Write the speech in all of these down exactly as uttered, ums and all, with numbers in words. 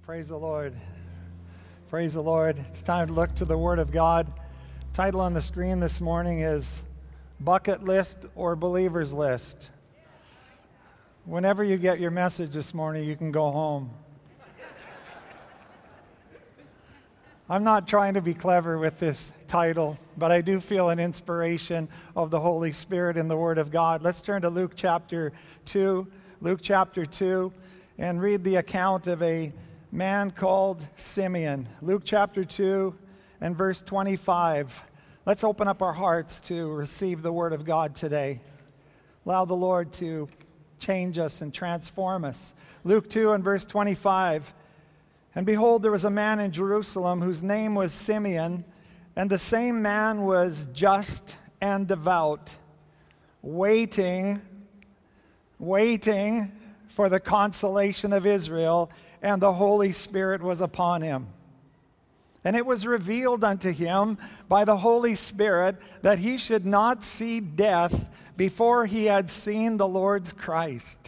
Praise the Lord. Praise the Lord. It's time to look to the Word of God. Title on the screen this morning is Bucket List or Believer's List. Whenever you get your message this morning, you can go home. I'm not trying to be clever with this title, but I do feel an inspiration of the Holy Spirit in the Word of God. Let's turn to Luke chapter two. Luke chapter two, and read the account of a man called Simeon. Luke chapter two and verse twenty-five. Let's open up our hearts to receive the Word of God today. Allow the Lord to change us and transform us. Luke two and verse twenty-five. And behold, there was a man in Jerusalem whose name was Simeon, and the same man was just and devout, waiting, waiting for the consolation of Israel, and the Holy Spirit was upon him. And it was revealed unto him by the Holy Spirit that he should not see death before he had seen the Lord's Christ.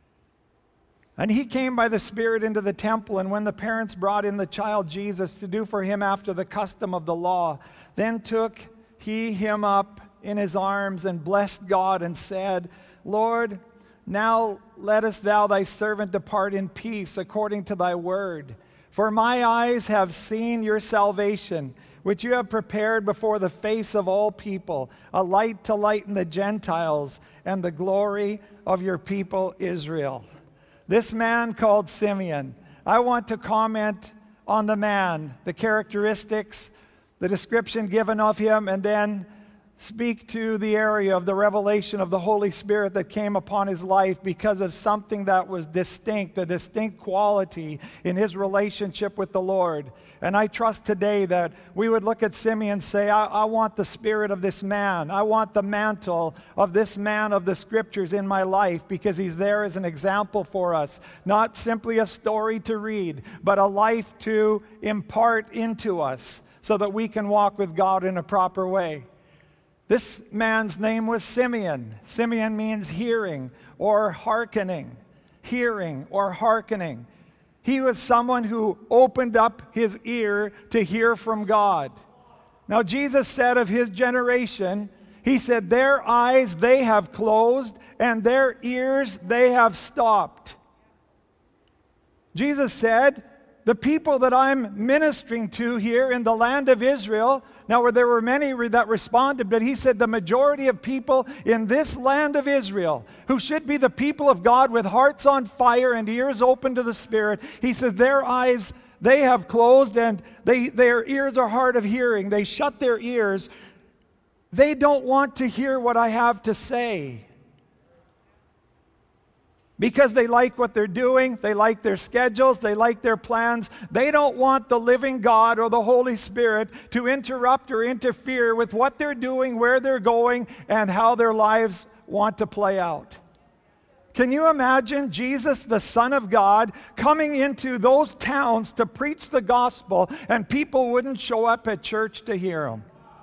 And he came by the Spirit into the temple, and when the parents brought in the child Jesus to do for him after the custom of the law, then took he him up in his arms and blessed God and said, Lord, now lettest thou thy servant depart in peace according to thy word. For my eyes have seen your salvation, which you have prepared before the face of all people, a light to lighten the Gentiles and the glory of your people Israel. This man called Simeon, I want to comment on the man, the characteristics, the description given of him, and then speak to the area of the revelation of the Holy Spirit that came upon his life because of something that was distinct, a distinct quality in his relationship with the Lord. And I trust today that we would look at Simeon and say, I, I want the spirit of this man. I want the mantle of this man of the Scriptures in my life, because he's there as an example for us. Not simply a story to read, but a life to impart into us so that we can walk with God in a proper way. This man's name was Simeon. Simeon means hearing or hearkening. Hearing or hearkening. He was someone who opened up his ear to hear from God. Now, Jesus said of his generation, he said, their eyes they have closed and their ears they have stopped. Jesus said, the people that I'm ministering to here in the land of Israel, now there were many that responded, but he said the majority of people in this land of Israel, who should be the people of God with hearts on fire and ears open to the Spirit, he says their eyes, they have closed and they, their ears are hard of hearing. They shut their ears. They don't want to hear what I have to say. Because they like what they're doing, they like their schedules, they like their plans. They don't want the living God or the Holy Spirit to interrupt or interfere with what they're doing, where they're going, and how their lives want to play out. Can you imagine Jesus, the Son of God, coming into those towns to preach the gospel, and people wouldn't show up at church to hear him?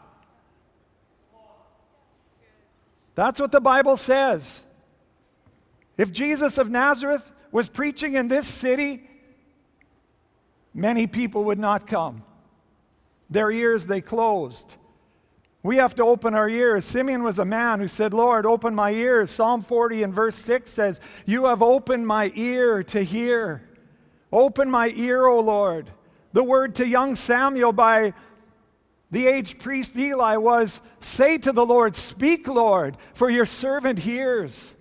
That's what the Bible says. If Jesus of Nazareth was preaching in this city, many people would not come. Their ears they closed. We have to open our ears. Simeon was a man who said, Lord, open my ears. Psalm forty and verse six says, you have opened my ear to hear. Open my ear, O Lord. The word to young Samuel by the aged priest Eli was, say to the Lord, speak, Lord, for your servant hears.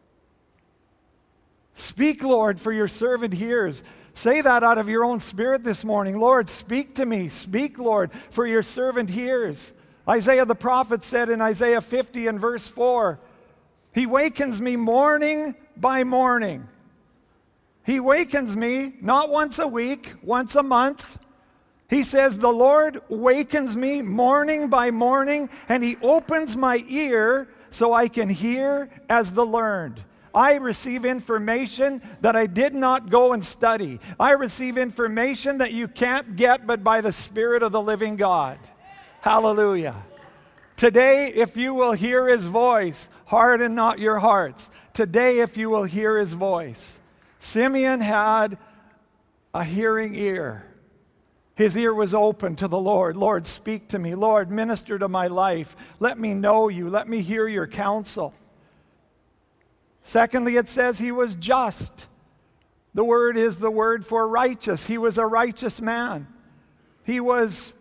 Speak, Lord, for your servant hears. Say that out of your own spirit this morning. Lord, speak to me. Speak, Lord, for your servant hears. Isaiah the prophet said in Isaiah fifty and verse four, he wakens me morning by morning. He wakens me not once a week, once a month. He says, the Lord wakens me morning by morning, and he opens my ear so I can hear as the learned. I receive information that I did not go and study. I receive information that you can't get but by the Spirit of the living God. Hallelujah. Today, if you will hear his voice, harden not your hearts. Today, if you will hear his voice. Simeon had a hearing ear. His ear was open to the Lord. Lord, speak to me. Lord, minister to my life. Let me know you. Let me hear your counsel. Secondly, it says he was just. The word is the word for righteous. He was a righteous man. He was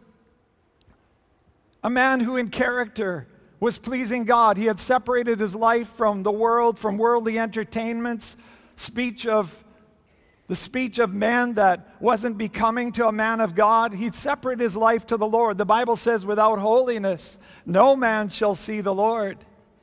a man who in character was pleasing God. He had separated his life from the world, from worldly entertainments, speech of the speech of men that wasn't becoming to a man of God. He'd separate his life to the Lord. The Bible says, without holiness, no man shall see the Lord.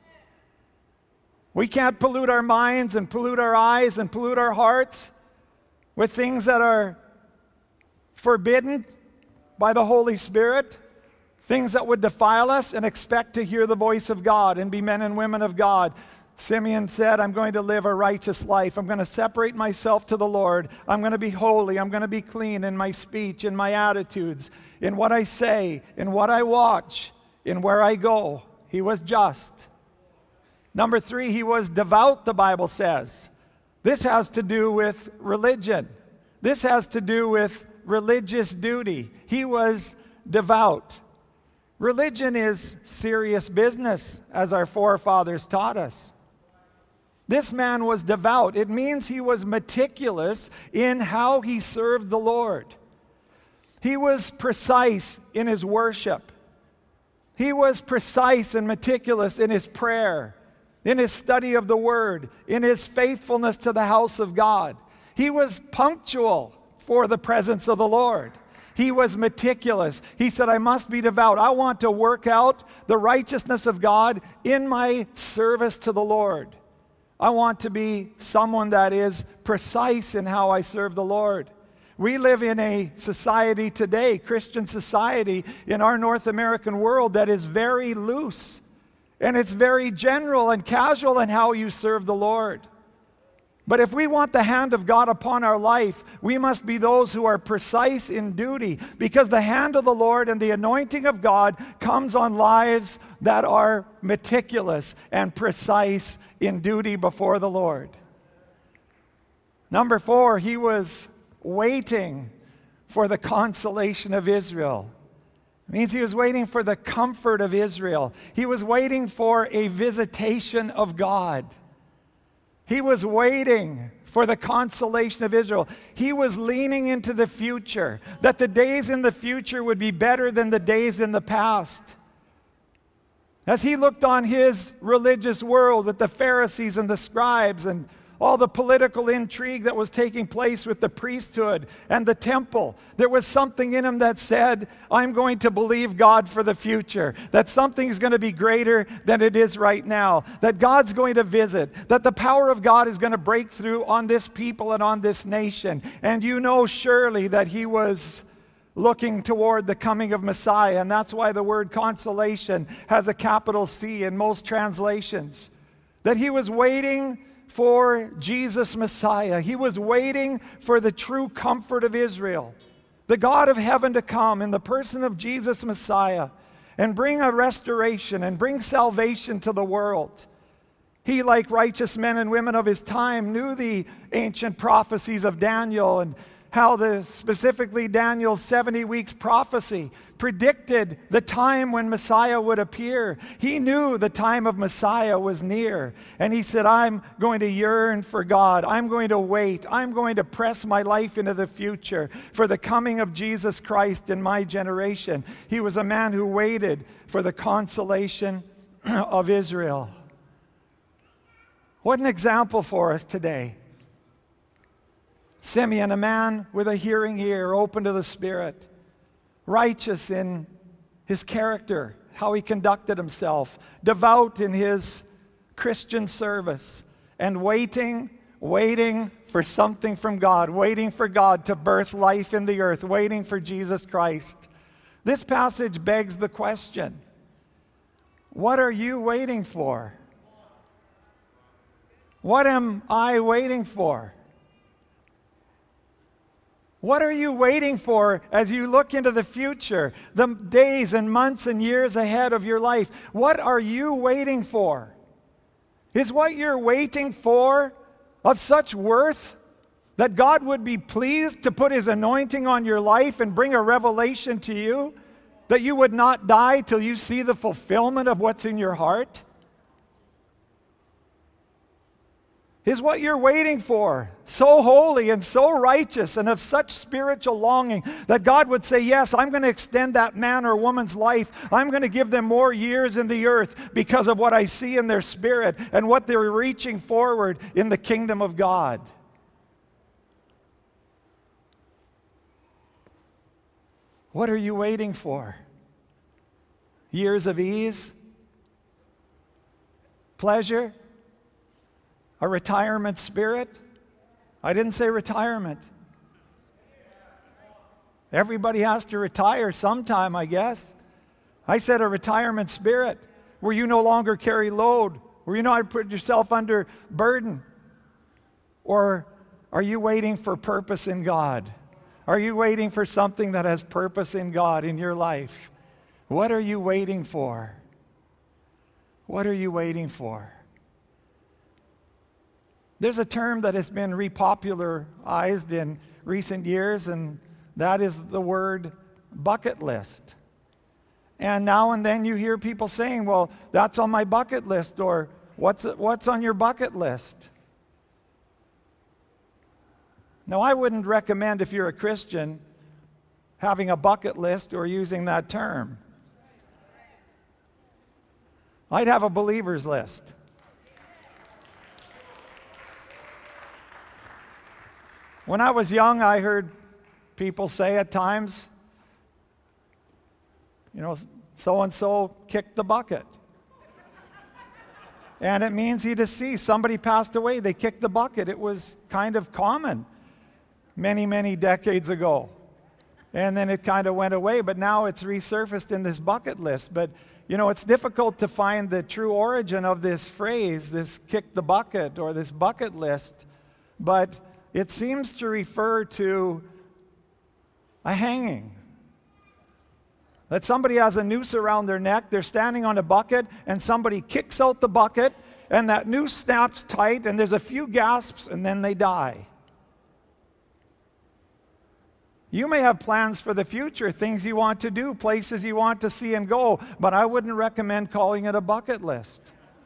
We can't pollute our minds and pollute our eyes and pollute our hearts with things that are forbidden by the Holy Spirit, things that would defile us, and expect to hear the voice of God and be men and women of God. Simeon said, I'm going to live a righteous life. I'm going to separate myself to the Lord. I'm going to be holy. I'm going to be clean in my speech, in my attitudes, in what I say, in what I watch, in where I go. He was just. Number three, he was devout, the Bible says. This has to do with religion. This has to do with religious duty. He was devout. Religion is serious business, as our forefathers taught us. This man was devout. It means he was meticulous in how he served the Lord. He was precise in his worship. He was precise and meticulous in his prayer, in his study of the Word, in his faithfulness to the house of God. He was punctual for the presence of the Lord. He was meticulous. He said, I must be devout. I want to work out the righteousness of God in my service to the Lord. I want to be someone that is precise in how I serve the Lord. We live in a society today, Christian society, in our North American world that is very loose. And it's very general and casual in how you serve the Lord. But if we want the hand of God upon our life, we must be those who are precise in duty, because the hand of the Lord and the anointing of God comes on lives that are meticulous and precise in duty before the Lord. Number four, he was waiting for the consolation of Israel. It means he was waiting for the comfort of Israel. He was waiting for a visitation of God. He was waiting for the consolation of Israel. He was leaning into the future, that the days in the future would be better than the days in the past. As he looked on his religious world with the Pharisees and the scribes and all the political intrigue that was taking place with the priesthood and the temple, there was something in him that said, I'm going to believe God for the future, that something's going to be greater than it is right now, that God's going to visit, that the power of God is going to break through on this people and on this nation. And you know surely that he was looking toward the coming of Messiah, and that's why the word consolation has a capital C in most translations, that he was waiting for Jesus Messiah. He was waiting for the true comfort of Israel, the God of heaven to come in the person of Jesus Messiah and bring a restoration and bring salvation to the world. He, like righteous men and women of his time, knew the ancient prophecies of Daniel and how the specifically Daniel's seventy weeks prophecy predicted the time when Messiah would appear. He knew the time of Messiah was near. And he said, I'm going to yearn for God. I'm going to wait. I'm going to press my life into the future for the coming of Jesus Christ in my generation. He was a man who waited for the consolation of Israel. What an example for us today. Simeon, a man with a hearing ear, open to the Spirit, righteous in his character, how he conducted himself, devout in his Christian service, and waiting, waiting for something from God, waiting for God to birth life in the earth, waiting for Jesus Christ. This passage begs the question, what are you waiting for? What am I waiting for? What are you waiting for as you look into the future, the days and months and years ahead of your life? What are you waiting for? Is what you're waiting for of such worth That God would be pleased to put His anointing on your life and bring a revelation to you? That you would not die till you see the fulfillment of what's in your heart? Is what you're waiting for so holy and so righteous and of such spiritual longing that God would say, yes, I'm going to extend that man or woman's life. I'm going to give them more years in the earth because of what I see in their spirit and what they're reaching forward in the kingdom of God. What are you waiting for? Years of ease? Pleasure? A retirement spirit? I didn't say retirement. Everybody has to retire sometime, I guess. I said a retirement spirit where you no longer carry load, where you know how to put yourself under burden. Or are you waiting for purpose in God? Are you waiting for something that has purpose in God in your life? What are you waiting for? What are you waiting for? There's a term that has been repopularized in recent years, and that is the word bucket list. And now and then you hear people saying, well, that's on my bucket list, or what's, what's on your bucket list? Now, I wouldn't recommend, if you're a Christian, having a bucket list or using that term. I'd have a believer's list. When I was young, I heard people say at times, you know, so-and-so kicked the bucket. And it means he deceased. Somebody passed away, they kicked the bucket. It was kind of common many, many decades ago. And then it kind of went away, but now it's resurfaced in this bucket list. But, you know, it's difficult to find the true origin of this phrase, this kick the bucket or this bucket list. But it seems to refer to a hanging. That somebody has a noose around their neck, they're standing on a bucket, and somebody kicks out the bucket, and that noose snaps tight, and there's a few gasps, and then they die. You may have plans for the future, things you want to do, places you want to see and go, but I wouldn't recommend calling it a bucket list.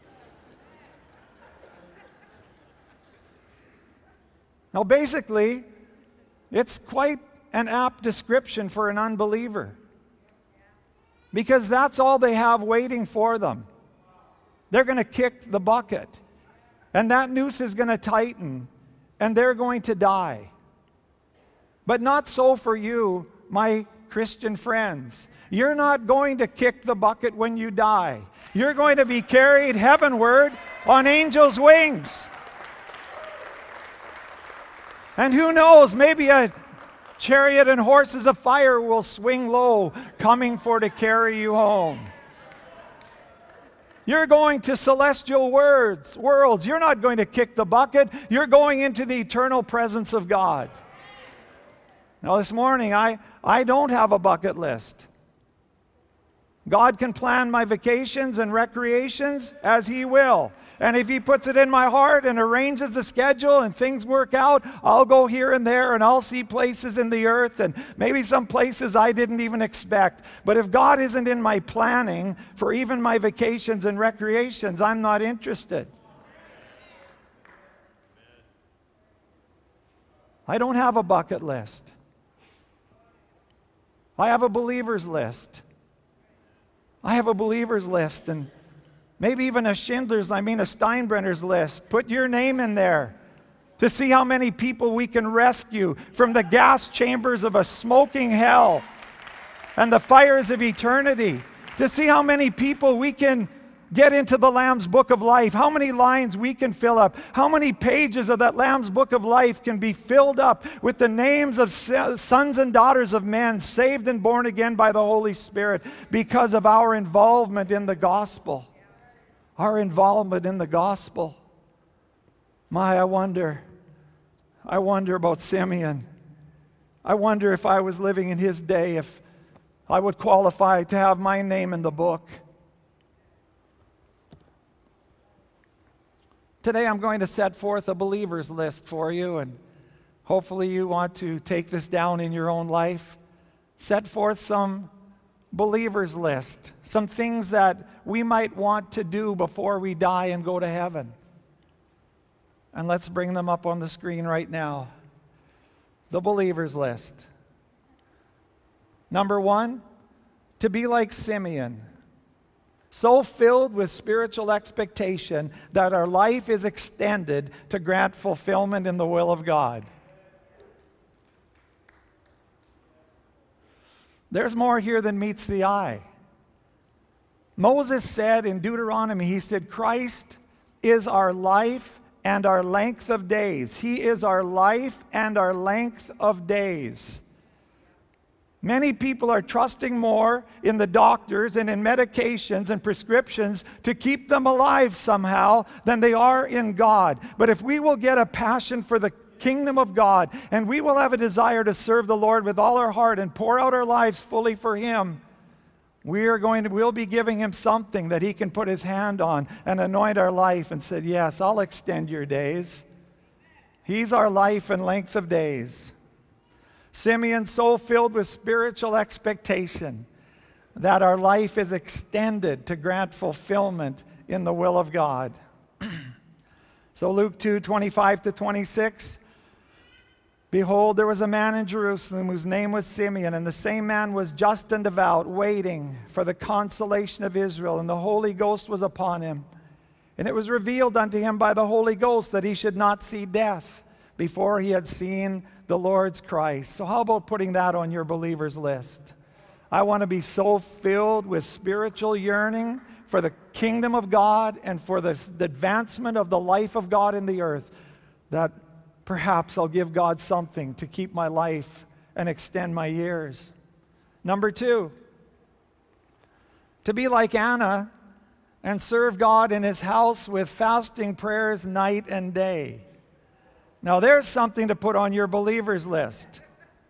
Now, basically, it's quite an apt description for an unbeliever, because that's all they have waiting for them. They're going to kick the bucket, and that noose is going to tighten, and they're going to die. But not so for you, my Christian friends. You're not going to kick the bucket when you die. You're going to be carried heavenward on angels' wings. And who knows, maybe a chariot and horses of fire will swing low, coming for to carry you home. You're going to celestial worlds, worlds. You're not going to kick the bucket. You're going into the eternal presence of God. Now, this morning, I, I don't have a bucket list. God can plan my vacations and recreations as He will. And if He puts it in my heart and arranges the schedule and things work out, I'll go here and there and I'll see places in the earth and maybe some places I didn't even expect. But if God isn't in my planning for even my vacations and recreations, I'm not interested. I don't have a bucket list. I have a believer's list. I have a believer's list, and maybe even a Schindler's, I mean a Steinbrenner's list. Put your name in there to see how many people we can rescue from the gas chambers of a smoking hell and the fires of eternity. To see how many people we can get into the Lamb's Book of Life, how many lines we can fill up, how many pages of that Lamb's Book of Life can be filled up with the names of sons and daughters of men saved and born again by the Holy Spirit because of our involvement in the gospel. Our involvement in the gospel. My, I wonder, I wonder about Simeon. I wonder if I was living in his day, if I would qualify to have my name in the book. Today I'm going to set forth a believer's list for you, and Hopefully you want to take this down in your own life. Set forth some believers list, some things that we might want to do before we die and go to heaven. And let's bring them up on the screen right now. The believers list. Number one, to be like Simeon, so filled with spiritual expectation that our life is extended to grant fulfillment in the will of God. There's more here than meets the eye. Moses said in Deuteronomy, he said, Christ is our life and our length of days. He is our life and our length of days. Many people are trusting more in the doctors and in medications and prescriptions to keep them alive somehow than they are in God. But if we will get a passion for the kingdom of God, and we will have a desire to serve the Lord with all our heart and pour out our lives fully for Him, we are going to, we'll be giving Him something that He can put His hand on and anoint our life and say, yes, I'll extend your days. He's our life and length of days. Simeon, so filled with spiritual expectation that our life is extended to grant fulfillment in the will of God. So Luke two, twenty-five to twenty-six, behold, there was a man in Jerusalem whose name was Simeon, and the same man was just and devout, waiting for the consolation of Israel, and the Holy Ghost was upon him. And it was revealed unto him by the Holy Ghost that he should not see death before he had seen the Lord's Christ. So how about putting that on your believers list? I want to be so filled with spiritual yearning for the kingdom of God and for the, the advancement of the life of God in the earth that perhaps I'll give God something to keep my life and extend my years. Number two, to be like Anna and serve God in His house with fasting prayers night and day. Now there's something to put on your believers list.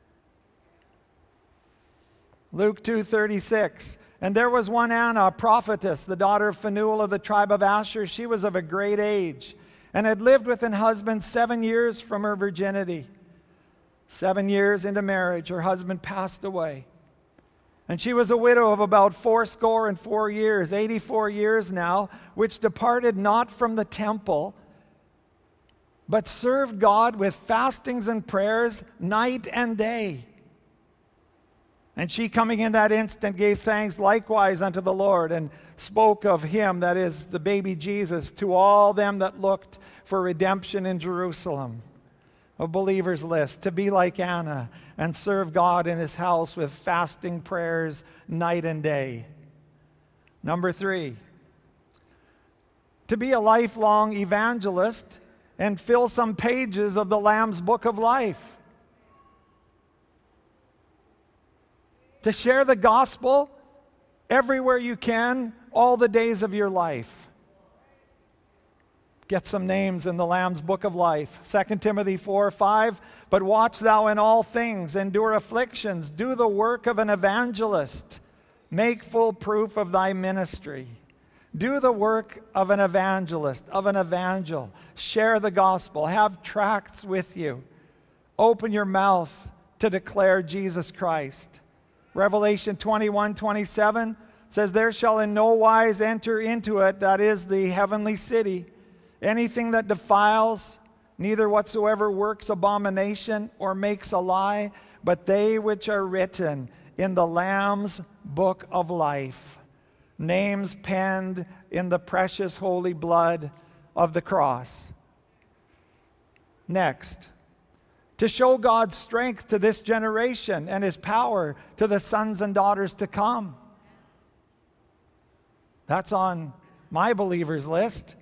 Luke two thirty-six, and there was one Anna, a prophetess, the daughter of Phanuel of the tribe of Asher. She was of a great age and had lived with an husband seven years from her virginity. Seven years into marriage, her husband passed away. And she was a widow of about fourscore and four years, eighty-four years now, which departed not from the temple, but served God with fastings and prayers night and day. And she, coming in that instant, gave thanks likewise unto the Lord, and spoke of Him, that is, the baby Jesus, to all them that looked for redemption in Jerusalem. A believer's list, to be like Anna and serve God in His house with fasting prayers night and day. Number three, to be a lifelong evangelist and fill some pages of the Lamb's Book of Life. To share the gospel everywhere you can, all the days of your life. Get some names in the Lamb's Book of Life. Second Timothy four five, but watch thou in all things, endure afflictions, do the work of an evangelist, make full proof of thy ministry. Do the work of an evangelist, of an evangel. Share the gospel. Have tracts with you. Open your mouth to declare Jesus Christ. Revelation twenty-one twenty-seven says, there shall in no wise enter into it, that is the heavenly city, anything that defiles, neither whatsoever works abomination or makes a lie, but they which are written in the Lamb's Book of Life. Names penned in the precious holy blood of the cross. Next, to show God's strength to this generation and His power to the sons and daughters to come. That's on my believers list.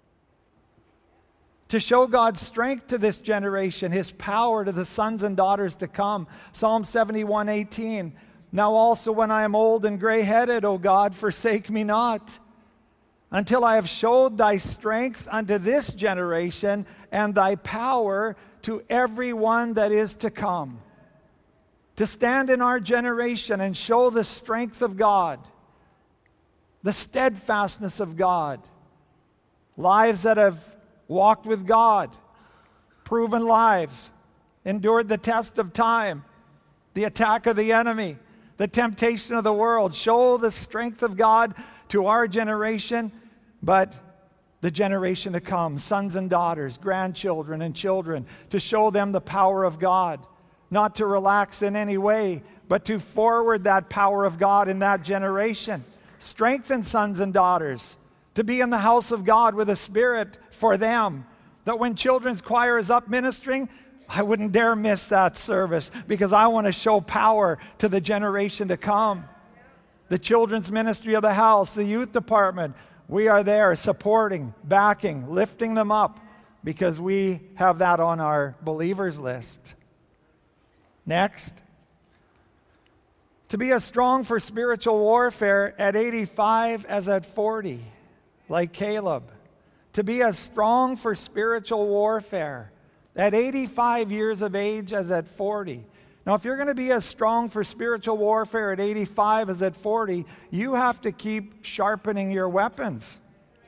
To show God's strength to this generation, His power to the sons and daughters to come. Psalm seventy-one eighteen. Now also when I am old and gray-headed, O God, forsake me not, until I have showed thy strength unto this generation and thy power to every one that is to come. To stand in our generation and show the strength of God, the steadfastness of God, lives that have walked with God, proven lives, endured the test of time, the attack of the enemy, the temptation of the world. Show the strength of God to our generation, but the generation to come, sons and daughters, grandchildren and children, to show them the power of God, not to relax in any way, but to forward that power of God in that generation. Strengthen sons and daughters to be in the house of God with a spirit for them, that when children's choir is up ministering, I wouldn't dare miss that service because I want to show power to the generation to come. The children's ministry of the house, the youth department, we are there supporting, backing, lifting them up because we have that on our believers list. Next, to be as strong for spiritual warfare at eighty-five as at forty, like Caleb. To be as strong for spiritual warfare at eighty-five years of age as at forty. Now, if you're going to be as strong for spiritual warfare at eighty-five as at forty, you have to keep sharpening your weapons.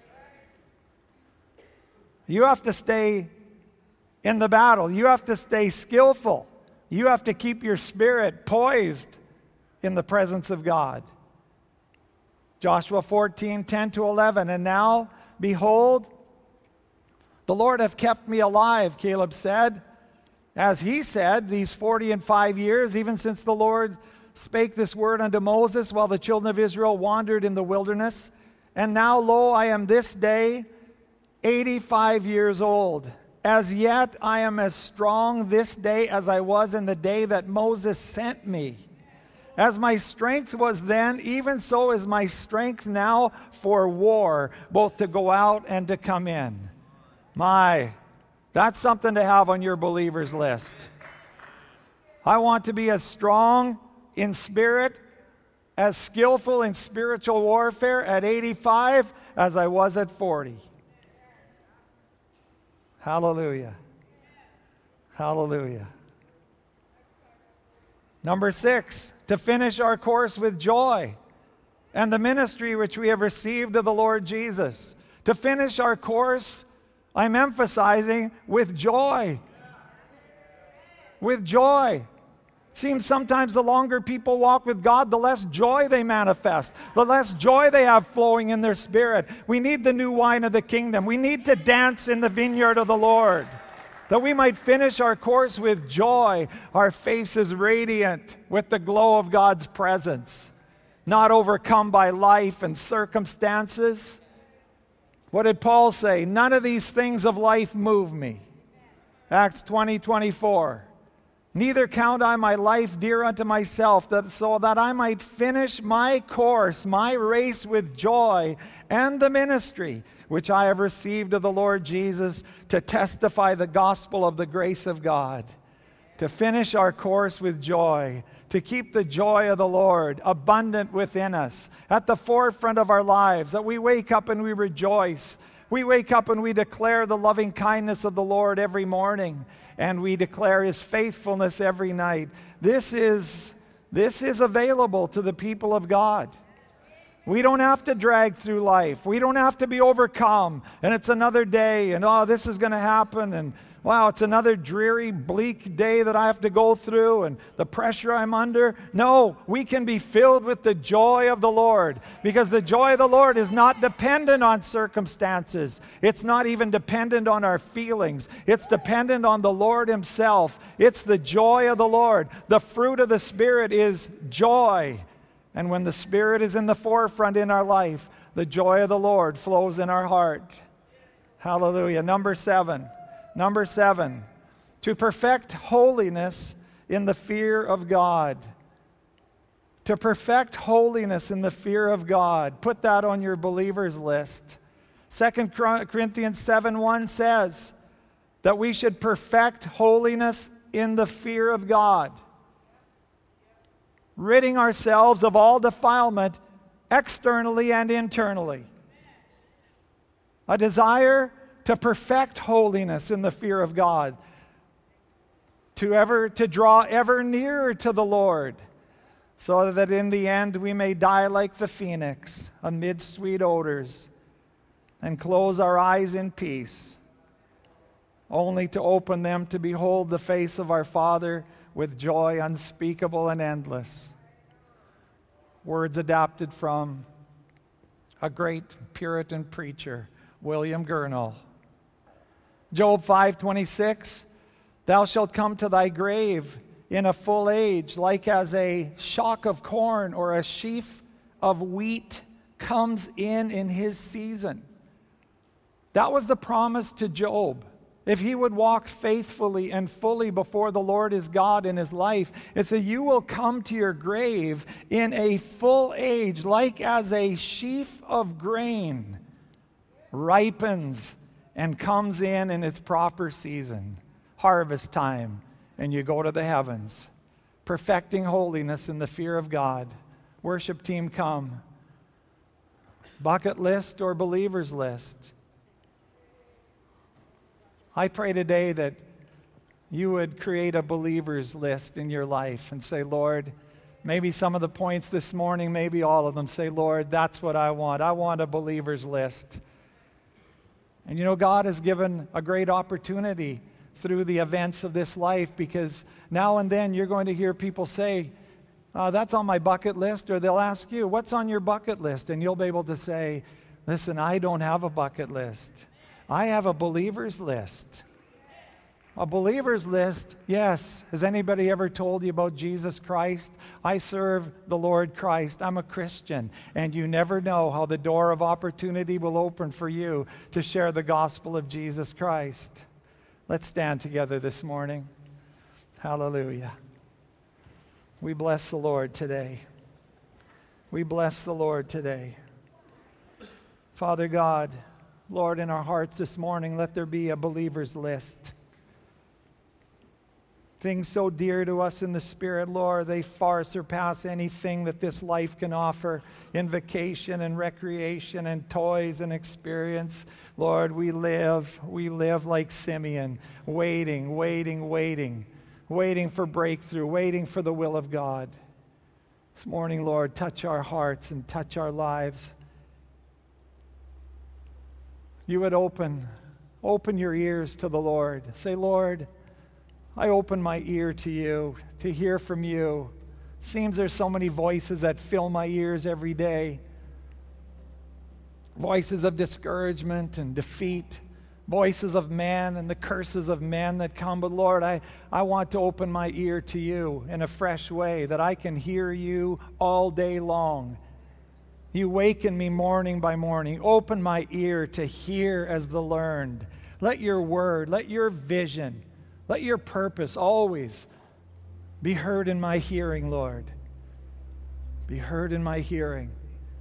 You have to stay in the battle. You have to stay skillful. You have to keep your spirit poised in the presence of God. Joshua fourteen, ten to eleven. And now, behold, the Lord hath kept me alive, Caleb said. As he said, these forty and five years, even since the Lord spake this word unto Moses while the children of Israel wandered in the wilderness. And now, lo, I am this day eighty-five years old. As yet I am as strong this day as I was in the day that Moses sent me. As my strength was then, even so is my strength now for war, both to go out and to come in. My, that's something to have on your believers list. I want to be as strong in spirit, as skillful in spiritual warfare at eighty-five as I was at forty. Hallelujah. Hallelujah. Number six, to finish our course with joy and the ministry which we have received of the Lord Jesus. To finish our course, I'm emphasizing with joy. With joy. It seems sometimes the longer people walk with God, the less joy they manifest, the less joy they have flowing in their spirit. We need the new wine of the kingdom. We need to dance in the vineyard of the Lord, that we might finish our course with joy, our faces radiant with the glow of God's presence, not overcome by life and circumstances. What did Paul say? None of these things of life move me. Acts twenty, twenty-four. Neither count I my life dear unto myself, that so that I might finish my course, my race with joy, and the ministry which I have received of the Lord Jesus, to testify the gospel of the grace of God. To finish our course with joy, to keep the joy of the Lord abundant within us, at the forefront of our lives, that we wake up and we rejoice. We wake up and we declare the loving kindness of the Lord every morning, and we declare His faithfulness every night. This is, this is available to the people of God. We don't have to drag through life. We don't have to be overcome. And it's another day, and oh, this is going to happen, and wow, it's another dreary, bleak day that I have to go through, and the pressure I'm under. No, we can be filled with the joy of the Lord, because the joy of the Lord is not dependent on circumstances. It's not even dependent on our feelings. It's dependent on the Lord Himself. It's the joy of the Lord. The fruit of the Spirit is joy. And when the Spirit is in the forefront in our life, the joy of the Lord flows in our heart. Hallelujah. Number seven. Number seven. To perfect holiness in the fear of God. To perfect holiness in the fear of God. Put that on your believers list. Second Corinthians seven one says that we should perfect holiness in the fear of God, ridding ourselves of all defilement externally and internally. A desire to perfect holiness in the fear of God, to ever to draw ever nearer to the Lord, so that in the end we may die like the phoenix amid sweet odors and close our eyes in peace. only to open them to behold the face of our Father with joy unspeakable and endless. Words adapted from a great Puritan preacher, William Gurnall. Job five twenty-six, thou shalt come to thy grave in a full age, like as a shock of corn or a sheaf of wheat comes in in his season. That was the promise to Job. If he would walk faithfully and fully before the Lord his God in his life, it said, you will come to your grave in a full age, like as a sheaf of grain ripens and comes in in its proper season, harvest time, and you go to the heavens, perfecting holiness in the fear of God. Worship team, come. Bucket list or believer's list? I pray today that you would create a believer's list in your life and say, Lord, maybe some of the points this morning, maybe all of them, say, Lord, that's what I want. I want a believer's list. And you know, God has given a great opportunity through the events of this life, because now and then you're going to hear people say, uh, that's on my bucket list, or they'll ask you, what's on your bucket list? And you'll be able to say, listen, I don't have a bucket list. I have a believer's list. A believer's list, yes. Has anybody ever told you about Jesus Christ? I serve the Lord Christ. I'm a Christian. And you never know how the door of opportunity will open for you to share the gospel of Jesus Christ. Let's stand together this morning. Hallelujah. We bless the Lord today. We bless the Lord today. Father God, Lord, in our hearts this morning, let there be a believer's list. Things so dear to us in the Spirit, Lord, they far surpass anything that this life can offer in vacation and recreation and toys and experience. Lord, we live, we live like Simeon, waiting, waiting, waiting, waiting for breakthrough, waiting for the will of God. This morning, Lord, touch our hearts and touch our lives. You would open, open your ears to the Lord. Say, Lord, I open my ear to you, to hear from you. Seems there's so many voices that fill my ears every day. Voices of discouragement and defeat. Voices of man and the curses of men that come. But Lord, I, I want to open my ear to you in a fresh way, that I can hear you all day long. You waken me morning by morning. Open my ear to hear as the learned. Let your word, let your vision, let your purpose always be heard in my hearing, Lord. Be heard in my hearing.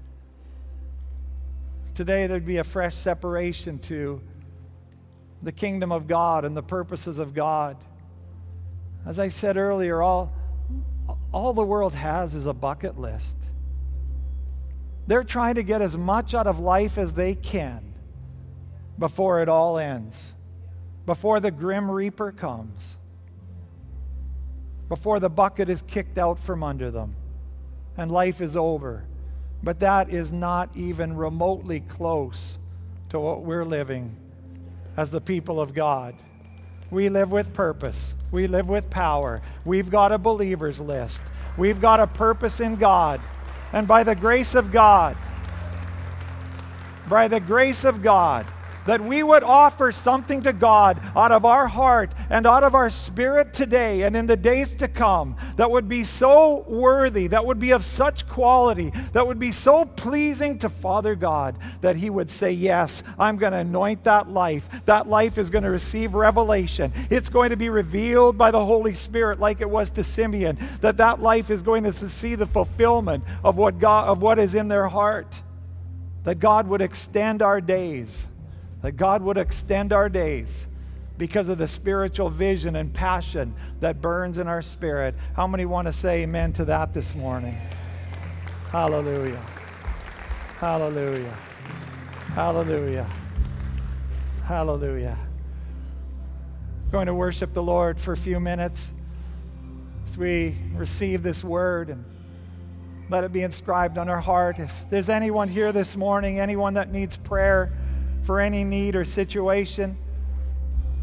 Today there'd be a fresh separation to the kingdom of God and the purposes of God. As I said earlier, all, all the world has is a bucket list. They're trying to get as much out of life as they can before it all ends, before the grim reaper comes, before the bucket is kicked out from under them and life is over. But that is not even remotely close to what we're living as the people of God. We live with purpose. We live with power. We've got a believer's list. We've got a purpose in God. And by the grace of God, by the grace of God, that we would offer something to God out of our heart and out of our spirit today and in the days to come that would be so worthy, that would be of such quality, that would be so pleasing to Father God that He would say, yes, I'm going to anoint that life. That life is going to receive revelation. It's going to be revealed by the Holy Spirit like it was to Simeon, that that life is going to see the fulfillment of what God, of what is in their heart, that God would extend our days. That God would extend our days because of the spiritual vision and passion that burns in our spirit. How many want to say amen to that this morning? Hallelujah. Hallelujah. Hallelujah. Hallelujah. We're going to worship the Lord for a few minutes as we receive this word and let it be inscribed on our heart. If there's anyone here this morning, anyone that needs prayer for any need or situation,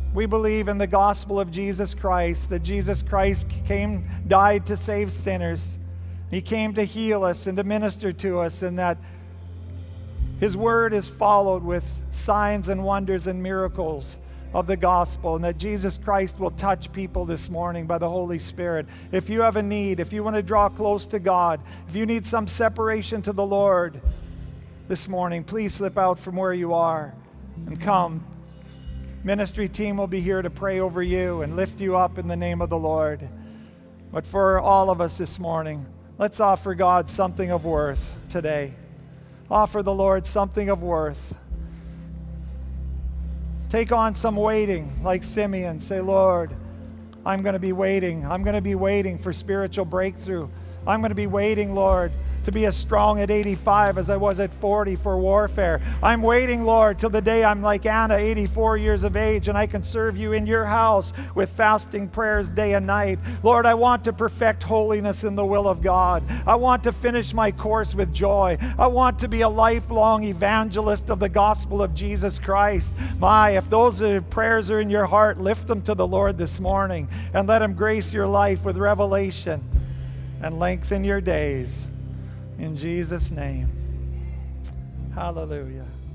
We believe in the gospel of Jesus Christ, that Jesus Christ came, died to save sinners. He came to heal us and to minister to us, and that His word is followed with signs and wonders and miracles of the gospel, and that Jesus Christ will touch people this morning by the Holy Spirit. If you have a need, if you want to draw close to God, if you need some separation to the Lord this morning, please slip out from where you are and come. Ministry team will be here to pray over you and lift you up in the name of the Lord. But for all of us this morning, let's offer God something of worth today. Offer the Lord something of worth. Take on some waiting, like Simeon. Say, Lord, I'm going to be waiting. I'm going to be waiting for spiritual breakthrough. I'm going to be waiting, Lord, to be as strong at eighty-five as I was at forty for warfare. I'm waiting, Lord, till the day I'm like Anna, eighty-four years of age, and I can serve you in your house with fasting prayers day and night. Lord, I want to perfect holiness in the will of God. I want to finish my course with joy. I want to be a lifelong evangelist of the gospel of Jesus Christ. My, if those are, prayers are in your heart, lift them to the Lord this morning and let Him grace your life with revelation and lengthen your days. In Jesus' name. Hallelujah.